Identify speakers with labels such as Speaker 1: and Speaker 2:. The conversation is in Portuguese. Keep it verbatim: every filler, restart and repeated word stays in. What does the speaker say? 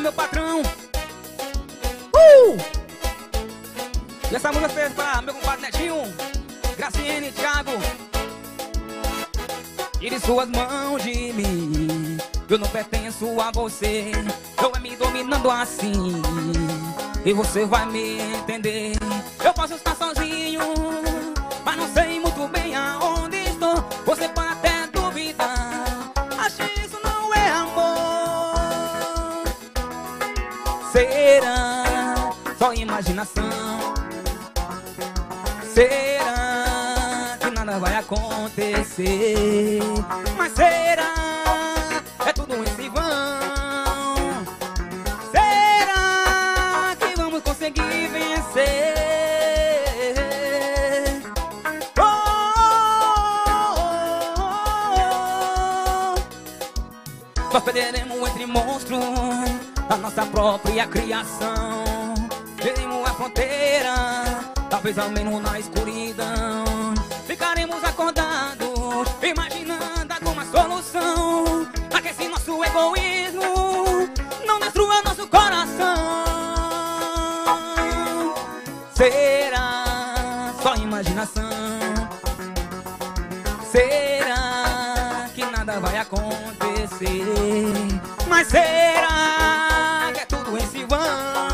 Speaker 1: meu patrão. Uh! E essa música fez pra meu compadre Netinho, Graciane e Thiago. Tire suas mãos de mim, eu não pertenço a você. Eu é me dominando assim, e você vai me entender. Eu posso estar sozinho, mas não sei muito bem aonde estou. Você pode até duvidar, acho que isso não é amor. Será só imaginação? Será que nada vai acontecer? Mas será é tudo em vão? Será que vamos conseguir vencer? Oh, oh, oh, oh. Nós perderemos entre monstros a nossa própria criação. Veremos a fronteira, talvez ao menos na escuridão. Ficaremos acordados, imaginando alguma solução, para que esse nosso egoísmo não destrua nosso coração. Será só imaginação? Será que nada vai acontecer? Mas será que é tudo em vão?